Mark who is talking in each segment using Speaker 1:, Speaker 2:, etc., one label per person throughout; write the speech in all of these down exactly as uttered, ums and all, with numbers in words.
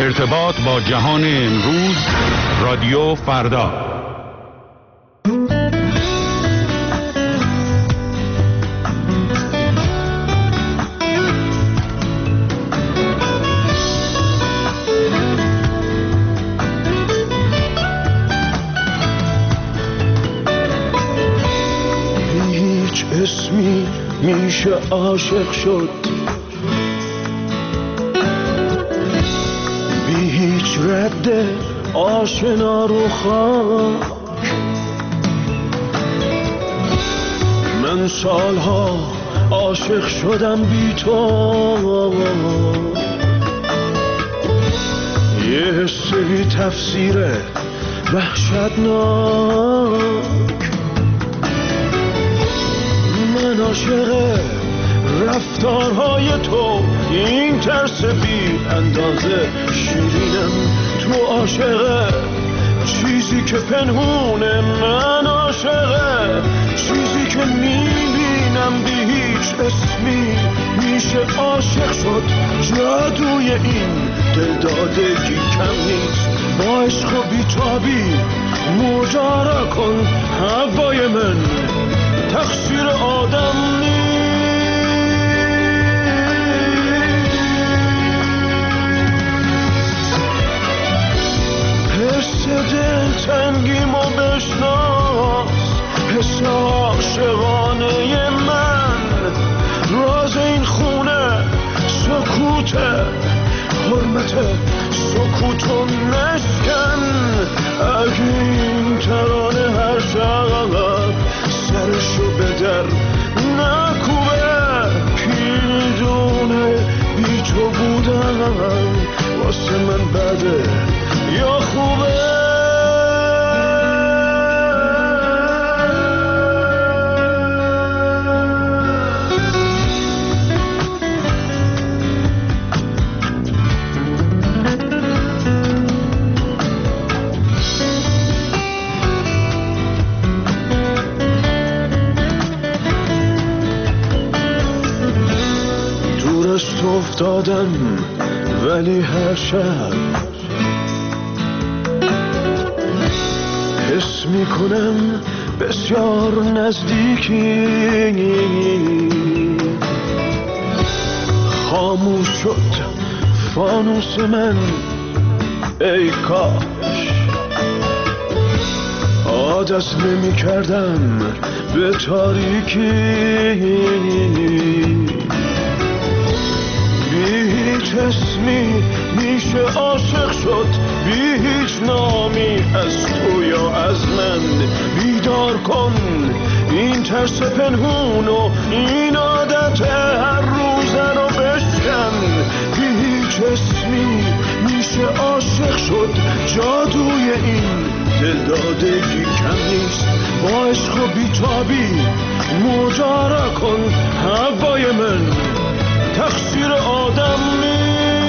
Speaker 1: ارتباط با جهان امروز، رادیو فردا.
Speaker 2: هیچ اسمی میشه عاشق شد، بی هیچ رد آشنا رو خاک. من سالها عاشق شدم بی تو، یه حس بی تفسیره وحشتناک. من عاشق رفتارهای تو، این ترس بی اندازه شیرینم. تو عاشق چیزی که پنهونه، من عاشق چیزی که میبینم. بی هیچ اسمی میشه عاشق شد، جادوی این دلدادگی کم نیست. با عشق و بیتابی ماجرا کن، هوای من تقصیر آدم نیست. حس دل تنگیمو بشناس، حس عاشقانه من. راز این خونه سکوته، حرمت سکوتو نشکن. اگه این ترانه هر شب سرشو به در نکوبه، پیدونه بی تو بودن واسه من بده یا خوبه. دورست افتادم ولی هر شب حس میکنم بسیار نزدیکی. خاموش شد فانوس من، ای کاش عادت نمی کردم به تاریکی. بی هیچ اسمی میشه عاشق شد، بی هیچ نامی از تو یا از من. بیدار کن این ترس پنهون و این عادت هر روزه رو بشکن. بی هیچ اسمی میشه عاشق شد، جادوی این دلدادگی کم نیست. با عشق و بیتابی ماجرا کن، هوای من تقصیر آدم نیست.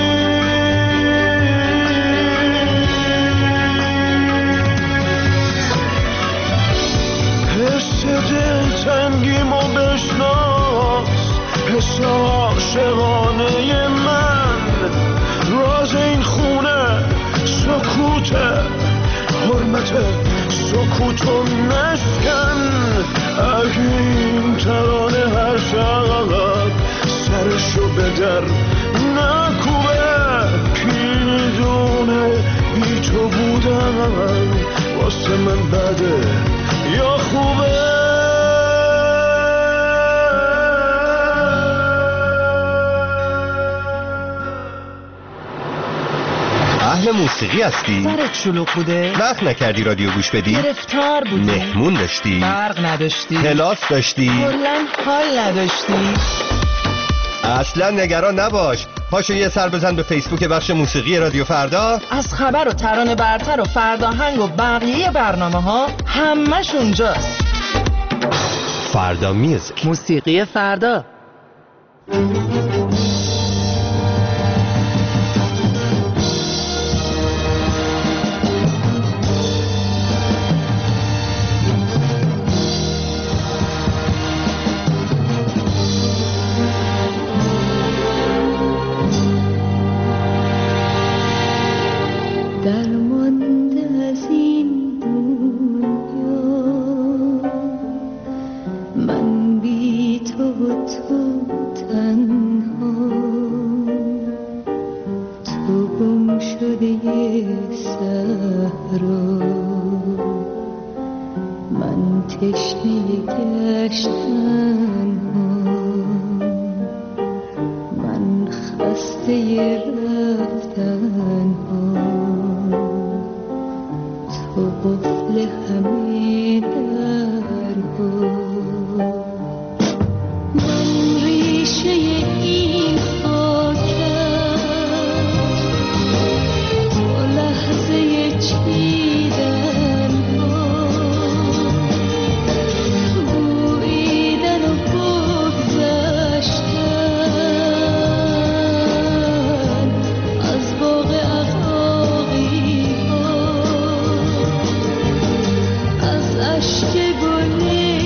Speaker 2: حس دل تنگیمو بشناس، حس عاشقانه من. راز این خونه سکوته، حرمت سکوتو نشکن. اگه این ترانه هر شب سرشو به در نکوبه، پیدونه بی تو بودن واسه من بده یا خوبه.
Speaker 3: اهل موسیقی هستی؟
Speaker 4: سرت شلوغ بوده؟
Speaker 3: وقت نکردی رادیو گوش بدی؟
Speaker 4: گرفتار بودی؟
Speaker 3: مهمون داشتی؟
Speaker 4: برق نداشتی؟
Speaker 3: کلاس داشتی؟
Speaker 4: کلاً حال نداشتی؟
Speaker 3: اصلا نگران نباش، پاشو یه سر بزن به فیسبوک بخش موسیقی رادیو فردا.
Speaker 4: از خبر و ترانه برتر و فرداهنگ و بقیه برنامه ها همش اونجاست.
Speaker 3: فردا میوزیک،
Speaker 4: موسیقی فردا.
Speaker 5: رو من تشنه گشتن من خسته رفتن تو قفل همه در من ریشه این خاکم تو لحظه چیدن بویدن و بگذشتن از باغ عقاقی از اشک گل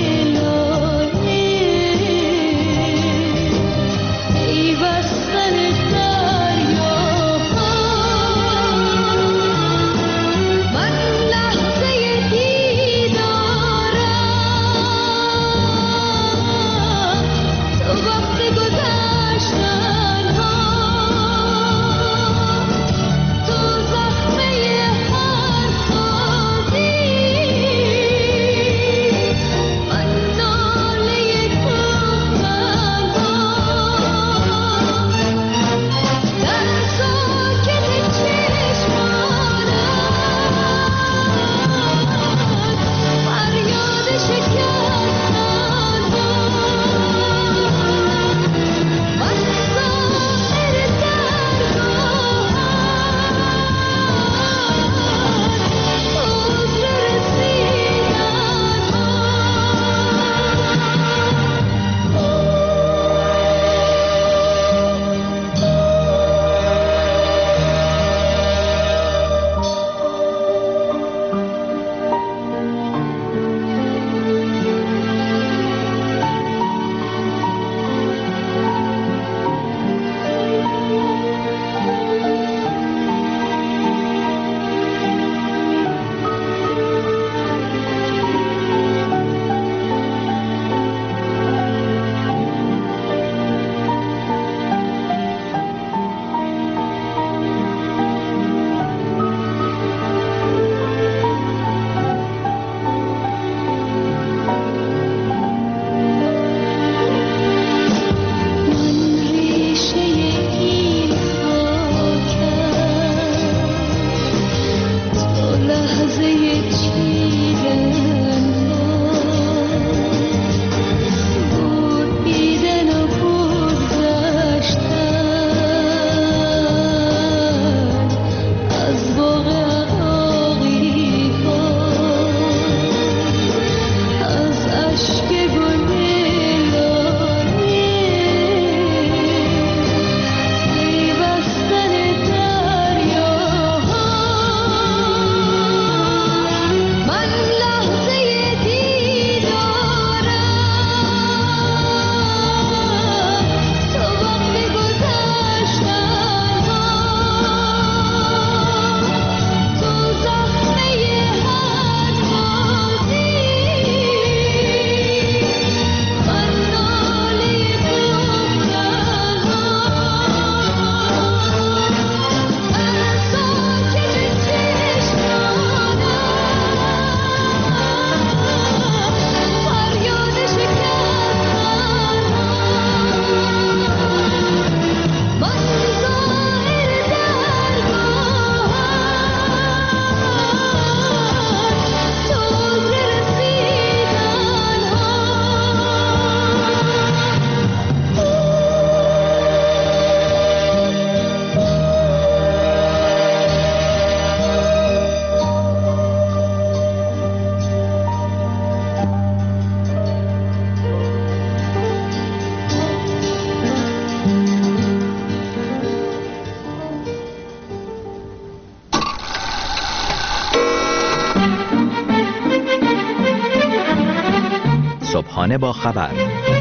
Speaker 6: صبحانه با خبر،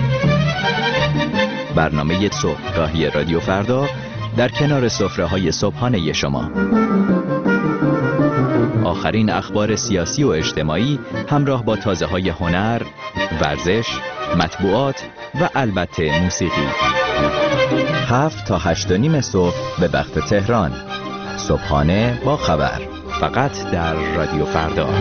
Speaker 6: برنامه صبحگاهی رادیو فردا در کنار سفره‌های صبحانه شما. آخرین اخبار سیاسی و اجتماعی همراه با تازه‌های هنر، ورزش، مطبوعات و البته موسیقی. هفت تا هشت و نیم صبح به وقت تهران. صبحانه با خبر. فقط در رادیو فردا.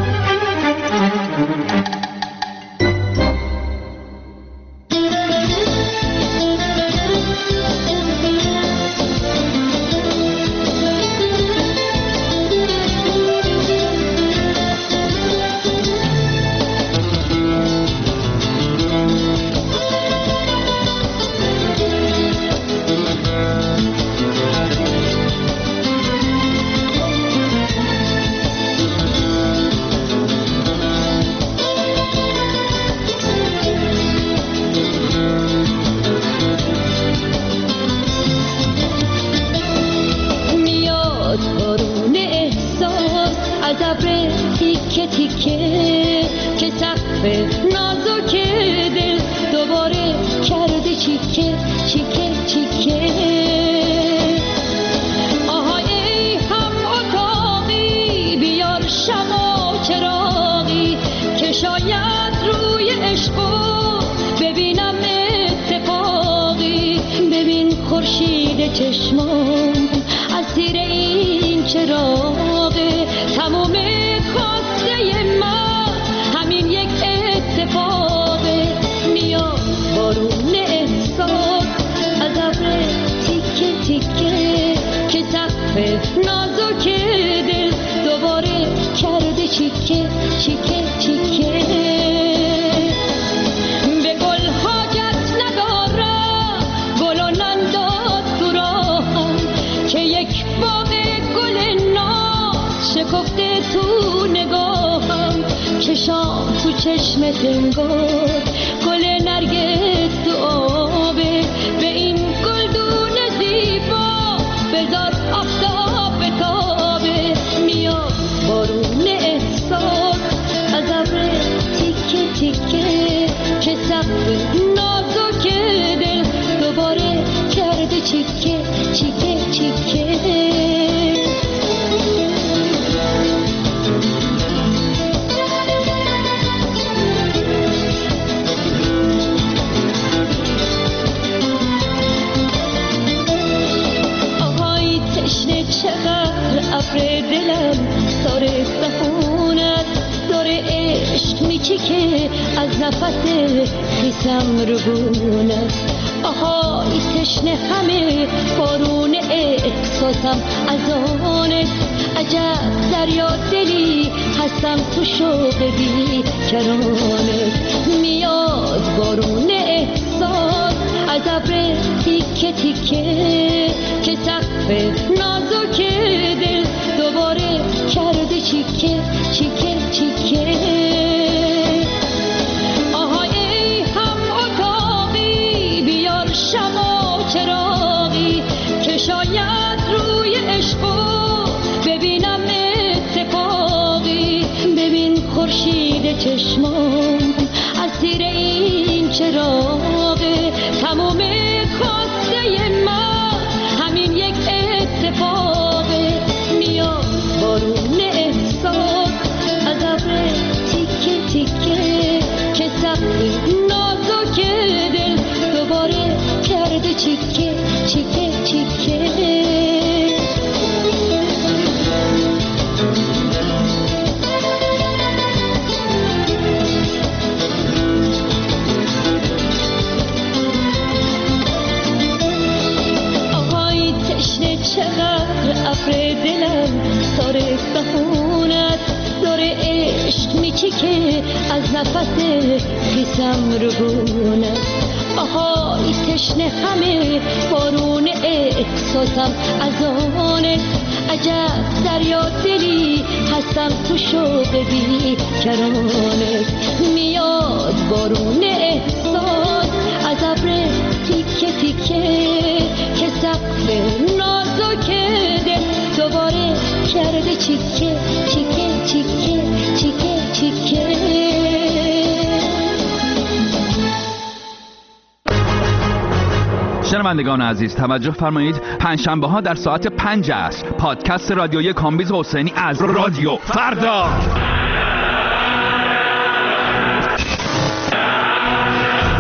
Speaker 7: شنوندگان عزیز توجه فرمایید، پنجشنبه ها در ساعت پنج است پادکست رادیویی کامبیز حسینی از رادیو فردا. در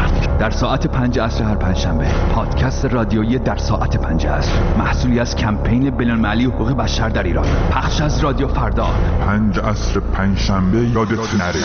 Speaker 7: در ساعت پنج عصر هر پنجشنبه. پادکست رادیویی در ساعت پنج عصر، محصولی از کمپین بین‌المللی حقوق بشر در ایران. پخش از رادیو فردا.
Speaker 8: پنج عصر پنجشنبه یادت نره.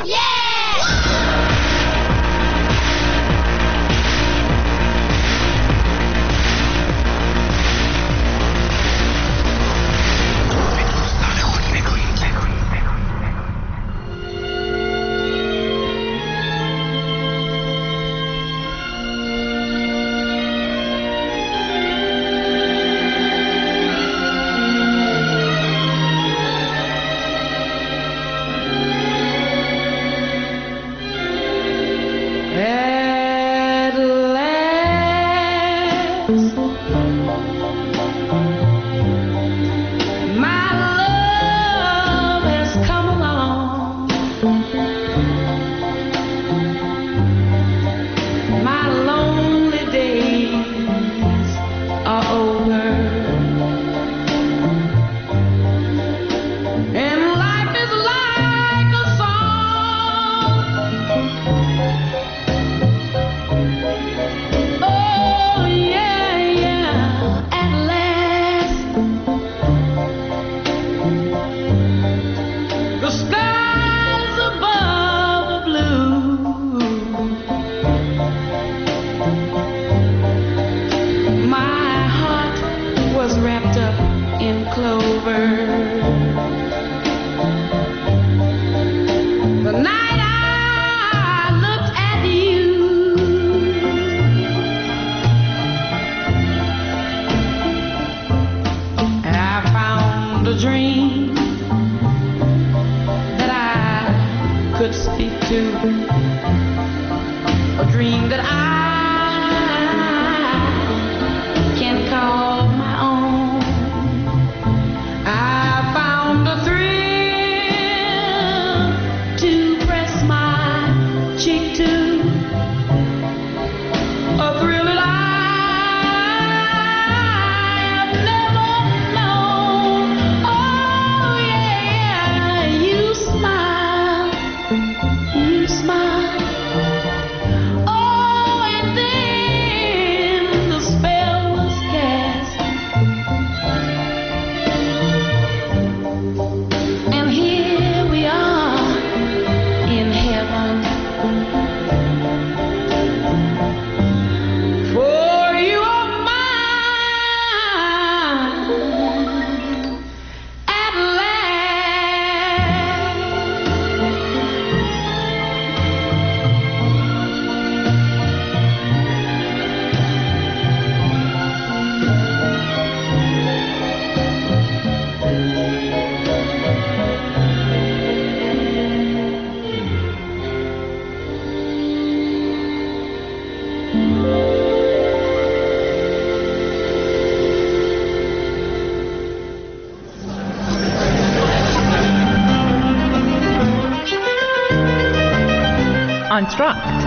Speaker 9: آنتراکت.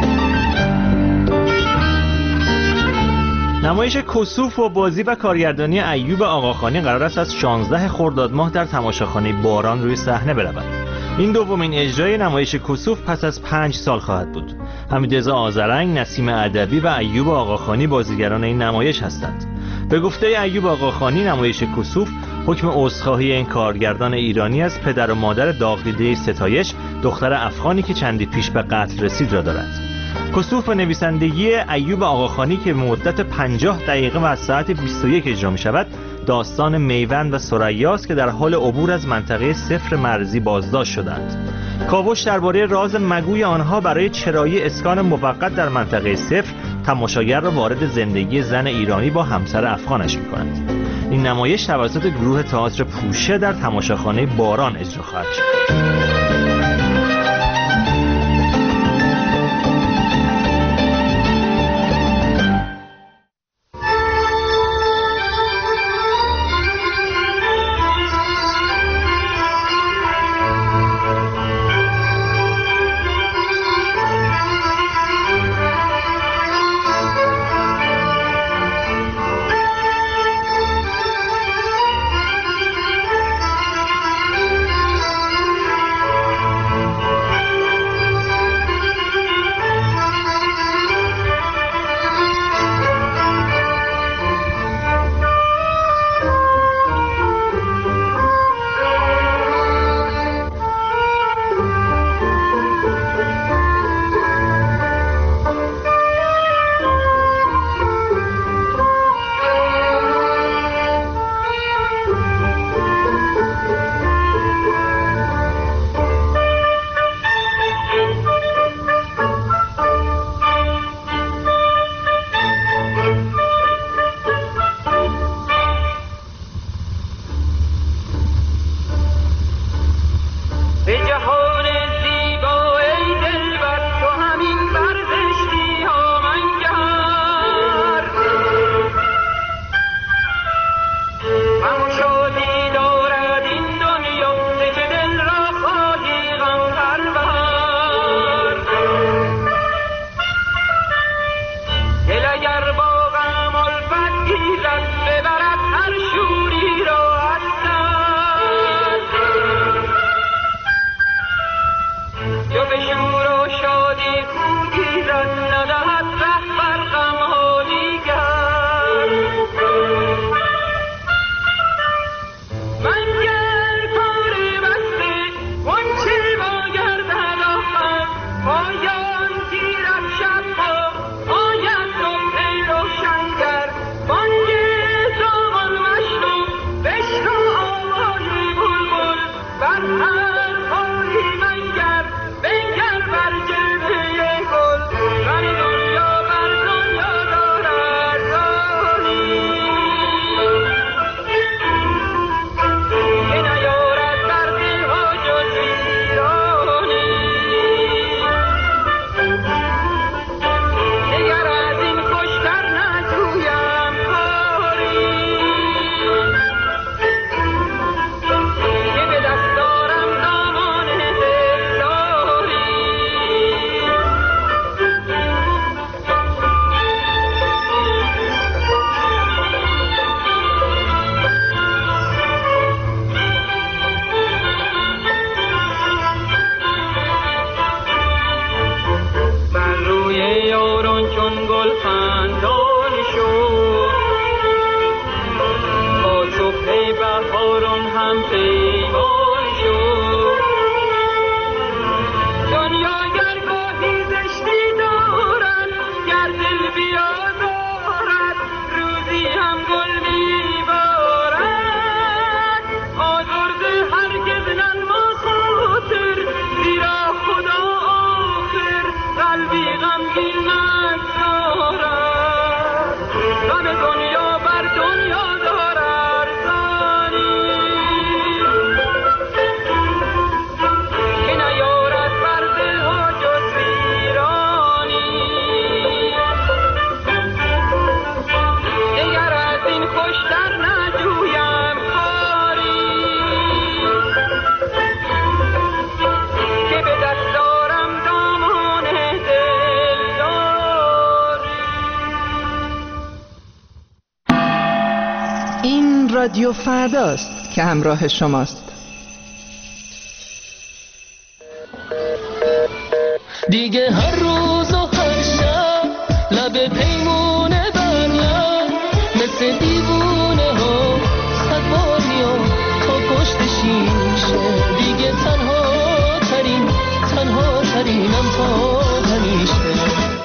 Speaker 9: نمایش کسوف و بازی و کارگردانی ایوب آقاخانی قرار است از شانزده خرداد ماه در تماشاخانه باران روی صحنه برود. این دومین اجرای نمایش کسوف پس از پنج سال خواهد بود. حمیدرضا آذرنگ، نسیم ادبی و ایوب آقاخانی بازیگران این نمایش هستند. به گفته ایوب آقاخانی، نمایش کسوف حکم عذرخواهی این کارگردان ایرانی از پدر و مادر داغ‌دیده ستایش، دختر افغانی که چندی پیش به قتل رسید را دارد. کسوف نویسندگی ایوب آقاخانی که مدت پنجاه دقیقه و از ساعت بیست و یک اجرا می شود، داستان میوند و ثریا است که در حال عبور از منطقه صفر مرزی بازداشت شدند. کاوش درباره راز مگوی آنها برای چرایی اسکان موقت در منطقه صفر تماشاگر را وارد زندگی زن ایرانی با همسر افغانش می کند. این نمایش توسط گروه تئاتر پوشه در تماشاخانه باران اجرا خواهد شد.
Speaker 4: رادیو فرداست که همراه شماست.
Speaker 5: دیگه هر روز و هر شب لب پیمونه بریم، مثل دیوونه ها صد بار میام تا پشت شیشه. دیگه تنها ترین تنها ترینم تا همیشه.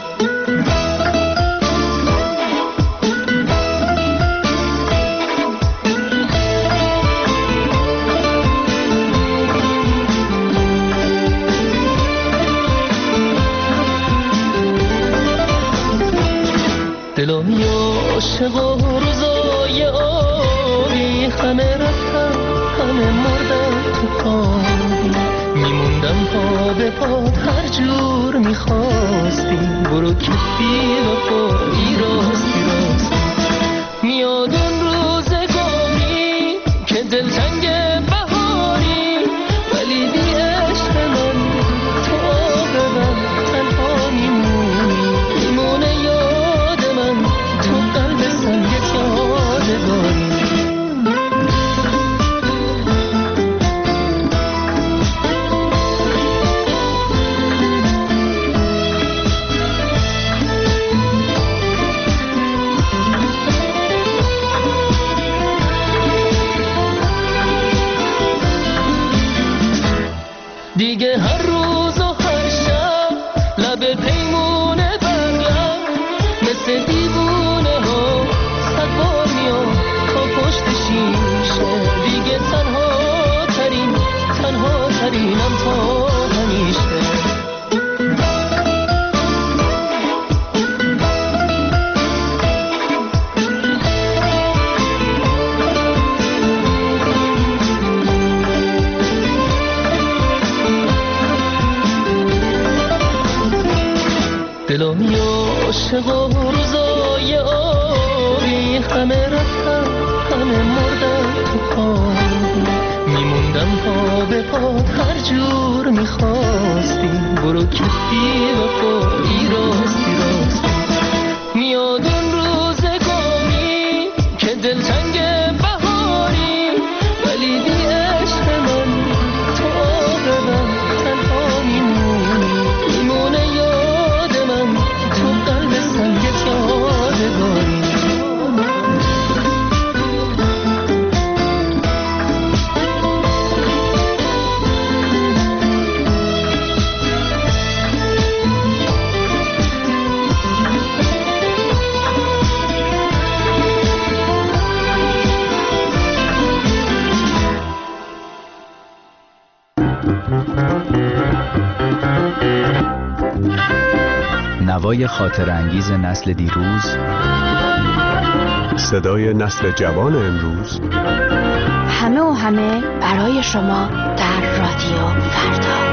Speaker 5: دلم عاشق و روزای آبی، همه رفتن همه مردن تو خوابی. میموندم پا به پات هر جور میخواستی، برو که بی وفایی راستی راستی. میاد اون روزگاری که دلتنگ بهاری، ولی بی عشق من تو آب من تنها میمونی. میمونه یاد من تو قلب سنگت یادگاری. دیگه هر روز و هر شب لب پیمونه بریم، مثل دیوونه ها صد بار میام تا پشت شیشه. دیگه تنها ترین تنها ترینم تا همیشه. دلم عاشق و روزای آبی، همه رفتن همه مردن تو خوابی. میموندم پا به پات هر جور میخواستی، برو که بی وفایی راستی راستی. میاد اون روزگاری که دلتنگ بهاری، ولی بی عشق من تو آب من تنها میمونی. میمونه یاد من تو قلب سنگت یادگاری.
Speaker 6: نوای خاطر انگیز نسل دیروز،
Speaker 10: صدای نسل جوان امروز،
Speaker 11: همه و همه برای شما در رادیو فردا.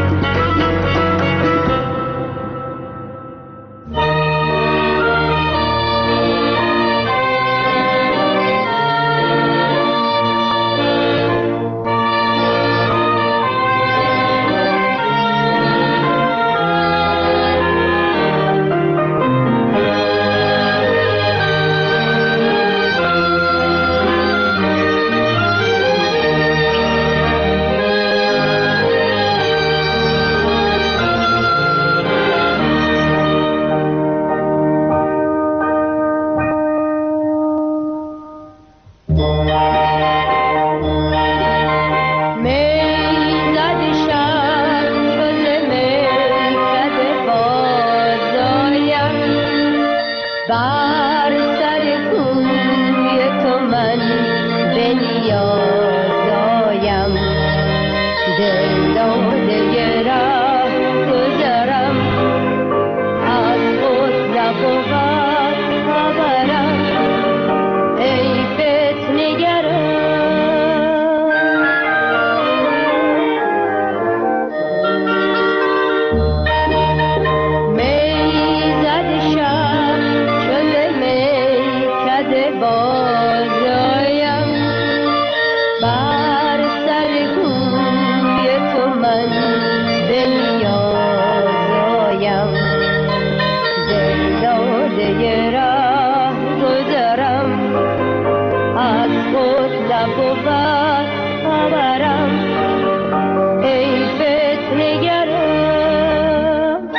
Speaker 12: نبود خبرم ای فتنه گرم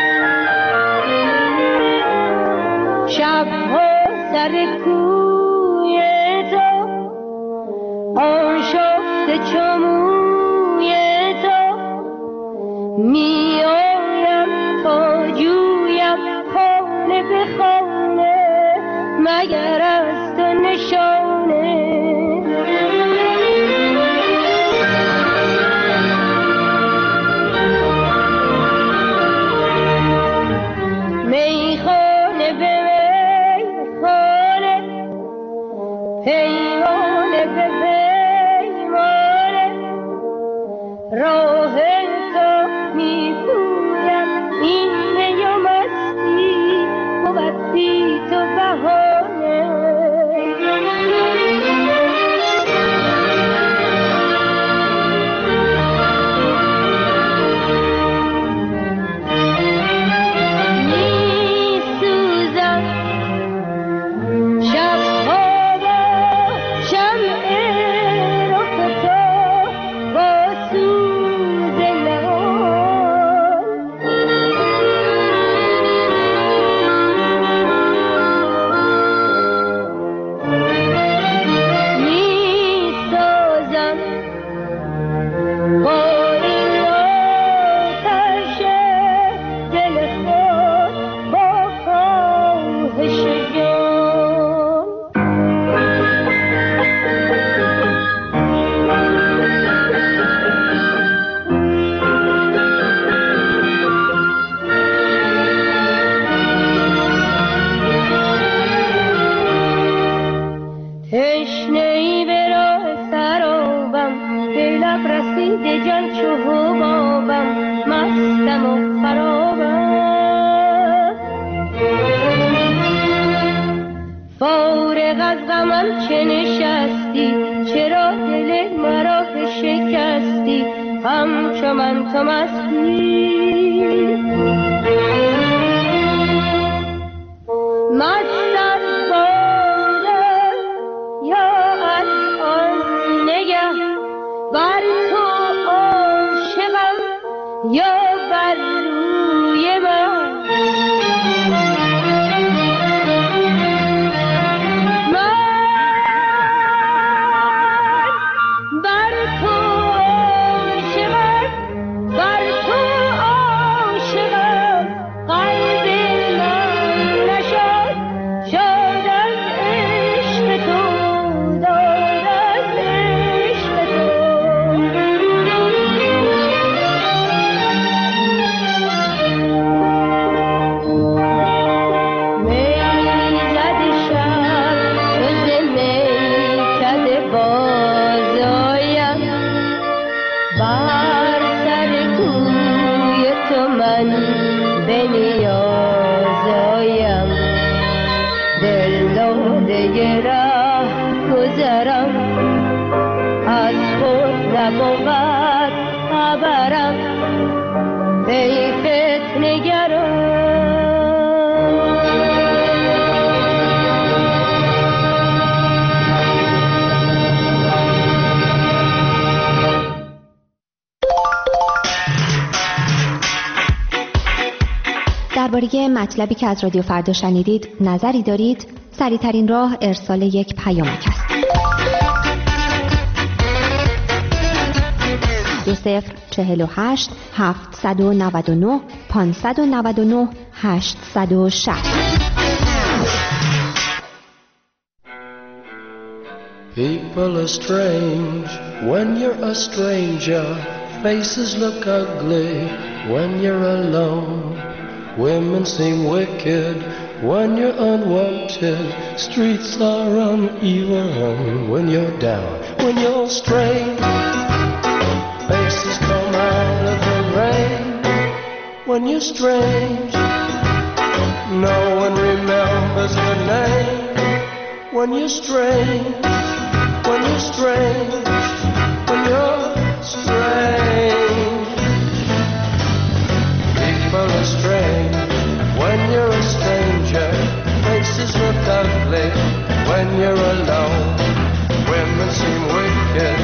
Speaker 12: شبها سر کوی تو آن شفته چموی تو می آیم تا جویم خانه به خانه مگر از تو نشانه میخانه به میخانه پیمانه به پیمانه راه تو میپویم این می و مستی بود بی تو بهانه میسوزم شبها با شمع رخ تو با سوز نهان میسازم با این آتش دل خود با خواهش جان تشنه‌ای به راه سرابم به لب رسیده جان چو حبابم مستم و خرابم فارغ از غمم چه نشستی چرا دل مرا شکستی همچو من تو مستی مست از باده یا از آن نگه بر تو عاشقم یا بر روی من من بر تو عاشقم بر تو عاشقم قلب من نشد شاد از عشق تو داد از عشق تو میزد شب روز میکده بازایم بر سر کوی تو من به نیازایم دل داده ره گذرم از خود نبود خبرم ای فتنه گرم
Speaker 13: درباره مطلبی که از رادیو فردا شنیدید نظری دارید؟ سریع‌ترین راه ارسال یک پیامک است. دو صفر چهل و هشت هفتصد و نود و نه پانصد و نود و نه هشتصد و شصت.
Speaker 14: People are strange when you're a stranger. Faces look ugly when you're alone. Women seem wicked when you're unwanted. Streets are uneven when you're down. When you're strange, faces come out of the rain. When you're strange, no one remembers your name. When you're strange, when you're strange, when you're strange. People are strange when you're a stranger. Faces look ugly when you're alone. Women seem wicked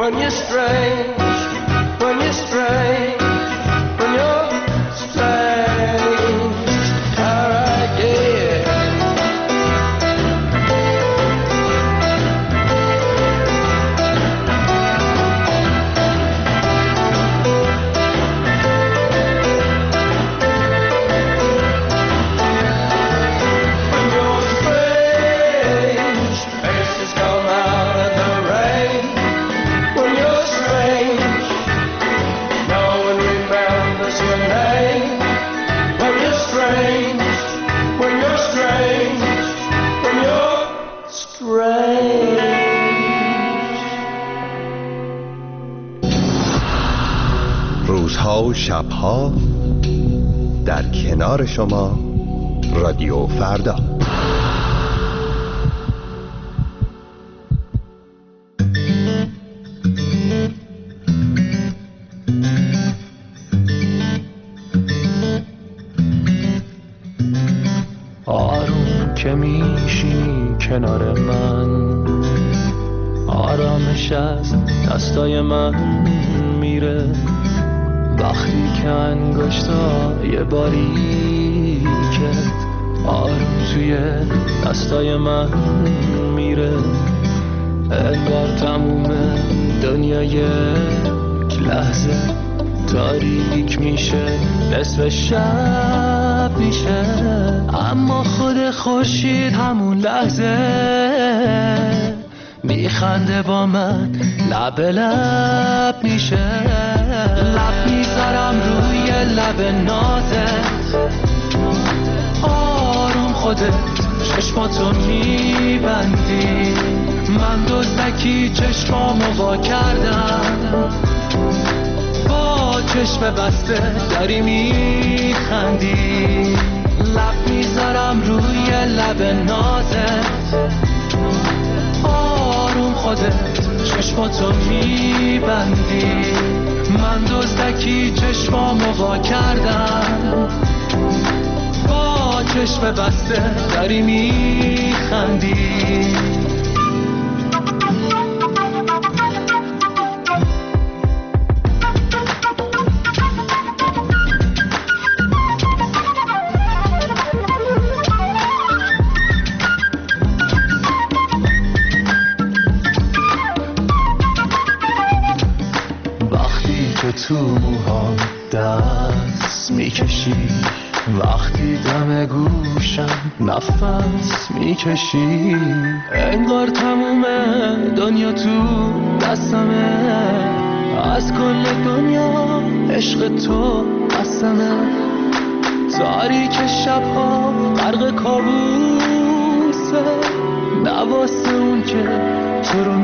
Speaker 14: when you're strange, when you're strange, when you're strange. Alright, yeah. When you're strange, faces come out in the rain. When you're strange, no one remembers your name. When you're strange, when you're strange, when you're strange.
Speaker 3: روزها و شبها در کنار شما رادیو فردا.
Speaker 5: آروم که میشینی کنار من، آرامش از دستای من میره. وقتی که انگشتای باریکه آروم توی دستای من میره، انگار تموم دنیا یک لحظه تاریک میشه، نصف شب میشه. اما خود خورشید همون لحظه میخنده با من، لب لب میشه. لب میذارم روی لب نازت، آروم خودت چشماتو میبندی. من دزدکی چشمامو وا کردم، با چشم بسته داری میخندی. لب میذارم روی لب نازت، آروم خودت چشماتو میبندی. من دزدکی چشمامو وا کردم، با چشم بسته داری میخندی. تو موهام دست میکشی، وقتی دم گوشم نفس میکشی، انگار تموم دنیا تو دستمه. از کل دنیا عشق تو قسمه. تاریک شبها غرق کابوسه، نواسه اون که تو رو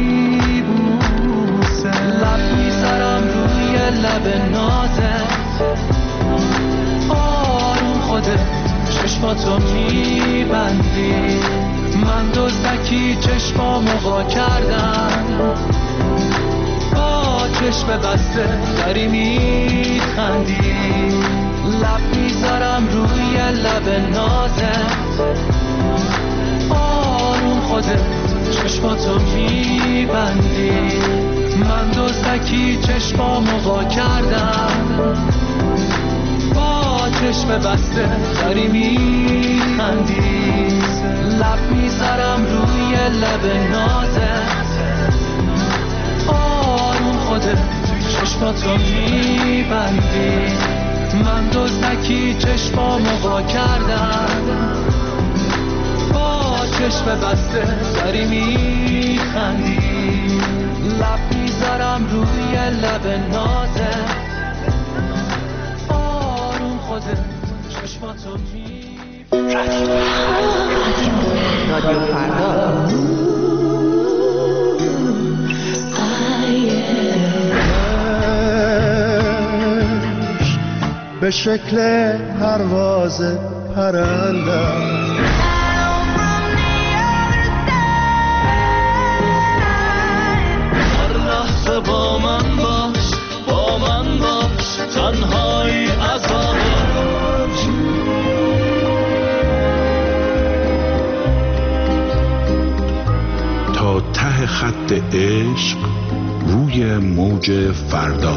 Speaker 5: میبوسه. لب میذارم روی لب نازت، آروم خودت چشماتو میبندی. من دزدکی چشمامو وا کردم، با چشم بسته داری میخندی. لب میذارم روی لب نازت، آروم خودت چشماتو میبندی. من دزدکی چشمامو وا کردم، با چشم بسته داری میخندی. لب میذارم روی لب نازت، آروم خودت چشماتو میبندی. من دزدکی چشمامو وا کردم، با چشم بسته داری میخندی. لب میذارم روی لب نازت، آروم خودت چشماتو میبندی.
Speaker 15: رادیو فردا.
Speaker 2: به شکل پرواز پرنده
Speaker 5: هر لحظه با من باش، با من باش، تنهایی عذابه.
Speaker 8: تا ته خط عشق روی موج فردا.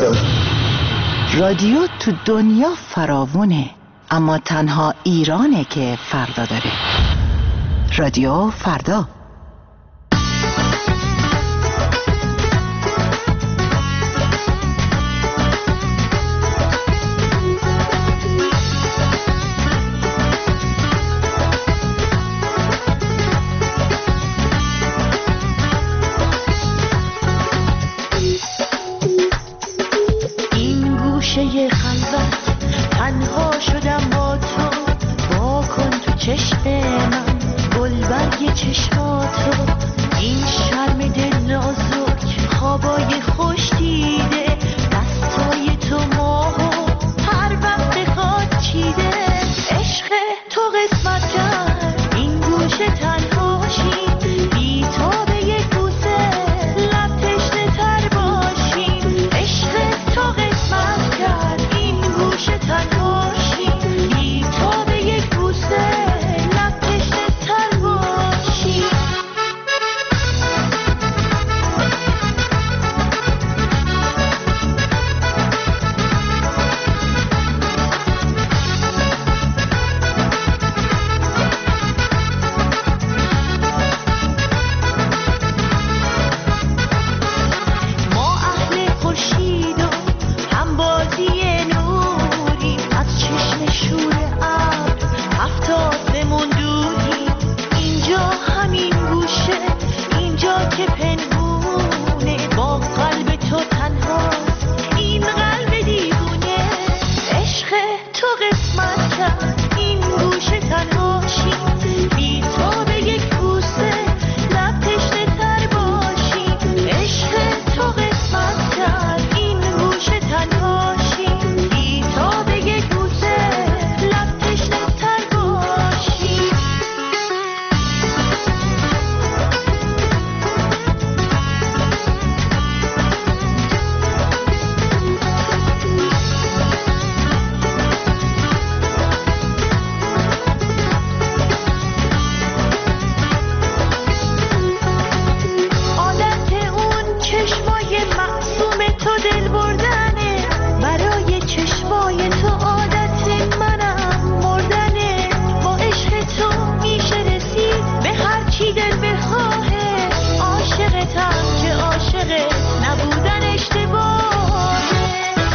Speaker 15: رادیو تو دنیا فراوونه، اما تنها ایرانه که فردا داره. رادیو فردا.
Speaker 16: گوشه خلوت تنها شدم با تو، وا کن تو چشم من گلبرگ چشماتو، این شرم دل نازک خوابای خوش دیده، دستای تو ماهو هر وقت خواد چیده، عشق تو قسمت کرد این گوشه تنهاشی، بی تو به یک بوسه لب تشنه تر باشیم، عشق تو قسمت کرد این گوشه تنهاشی، بی تو به یک بوسه لب تشنه تر باشیم. ما اهل خورشید و هم بازی نوری، از چشم شور ابر هفت آسمون دودی، اینجا همین گوشه اینجا که پنهونه، با قلب تو تنهاست این قلب دیوونه، عشق تو قسمت کرد این گوشه تنهاشی، بی تو به یک بوسه لب تشنه تر باشی، عشق تو قسمت کرد این گوشه تنهاشی، بی تو به یک بوسه لب تشنه تر باشی. عادت اون چشمای معصوم تو دل بردنه، برای چشمای تو عادت منم مردنه، با عشق تو میشه رسید به هر چی دل بخواهه، عاشقتم که عاشق نبودن اشتباهه،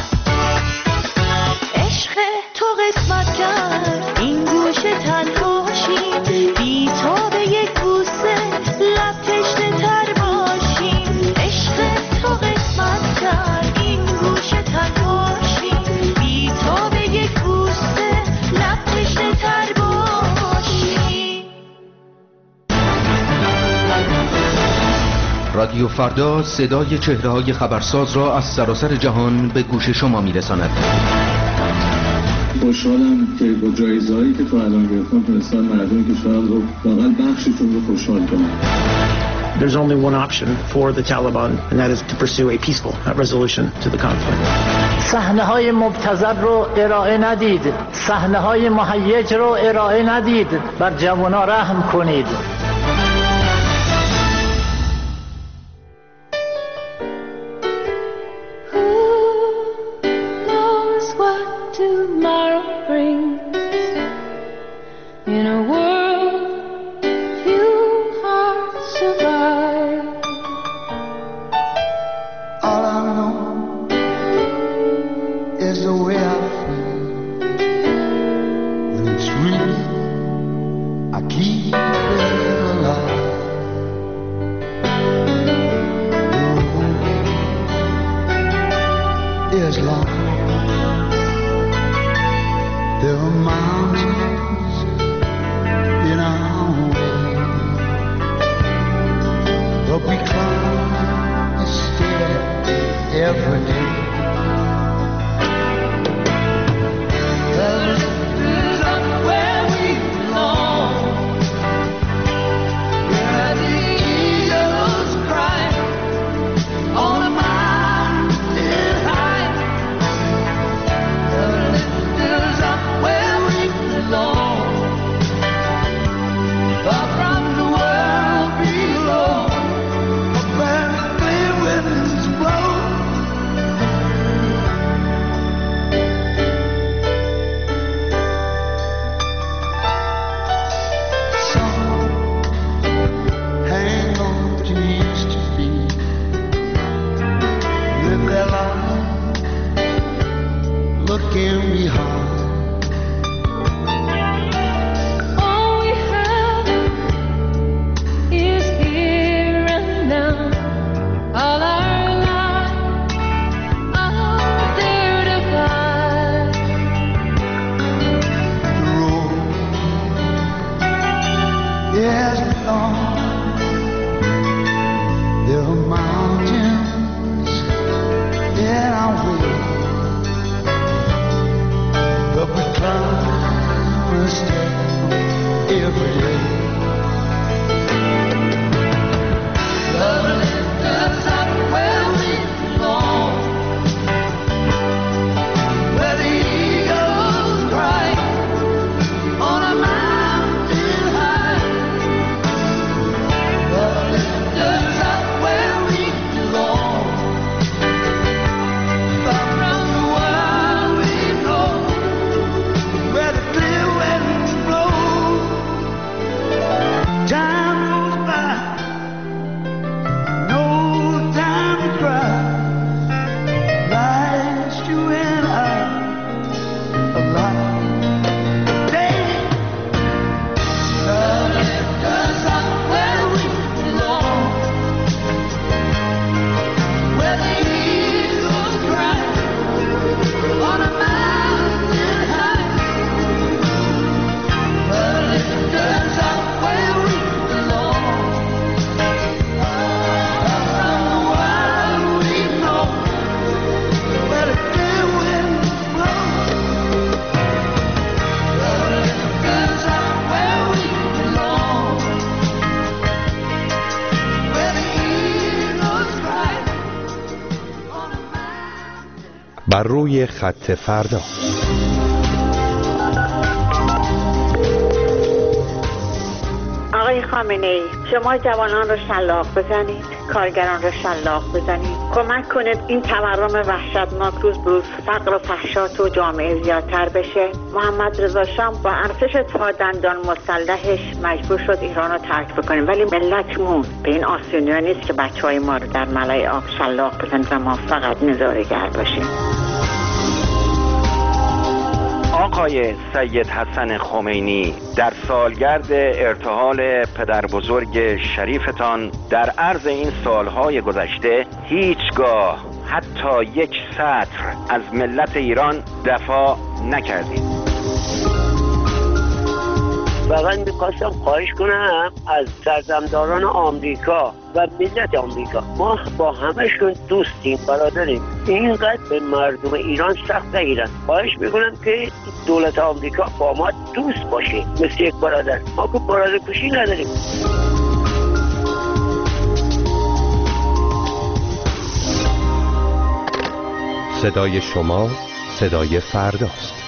Speaker 16: عشق تو قسمت کرد این گوشه تنهاشی، بی تو به یک بوسه لب تشنه تر باشیم، عشق تو قسمت کرد این گوشه تنهاشی، بی تو به یک بوسه لب تشنه تر باشیم.
Speaker 17: رادیو فردا صدای چهره‌های خبرساز را از سراسر جهان به گوش شما می‌رساند.
Speaker 18: خوشحالم که با جایزه‌هایی که تو الان گرفتم تونستم مردم کشورم رو واقعا بخششون رو خوشحال کنم.
Speaker 19: There's only one option for the Taliban, and that is to pursue a peaceful resolution to the conflict.
Speaker 20: صحنه های مبتذل رو ارائه ندید، صحنه های مهیج رو ارائه ندید، بر جوانان رحم کنید.
Speaker 12: knows what tomorrow brings, in a world few hearts survive.
Speaker 21: All I know is the way I feel. When it's real, I keep it alive. Is long. There are mountains in our way, but we climb a stair every day.
Speaker 5: This is up where we belong, where the eagles cry on a mountain high. The lift is up where we belong, far from the world below.
Speaker 21: Where clear winds blow
Speaker 10: بر روی خط فردا.
Speaker 1: آقای خامنه‌ای، شما جوانان رو شلاق بزنید، کارگران رو شلاق بزنید، کمک کنید این تورم وحشتناک روز بروز فقر و فحشا تو جامعه زیادتر بشه. محمد رضا شاه با ارتش تا دندان مسلحش مجبور شد ایران رو ترک بکنیم، ولی ملتمون به این آسونی‌ها نیست که بچهای ما رو در ملای آب شلاق بزنید و ما فقط نظاره‌گر باشیم.
Speaker 22: آقای سید حسن خمینی، در سالگرد ارتحال پدر بزرگ شریفتان در عرض این سالهای گذشته هیچگاه حتی یک سطر از ملت ایران دفاع نکردید.
Speaker 23: فقط میخواستم خواهش کنم از سرزمداران آمریکا و ملت آمریکا، ما با همشون دوستیم، برادریم، اینقدر به مردم ایران سخت نگیرن. خواهش میکنم که دولت آمریکا با ما دوست باشه، مثل یک برادر. ما که برادر کشی نداریم.
Speaker 10: صدای شما صدای فرداست.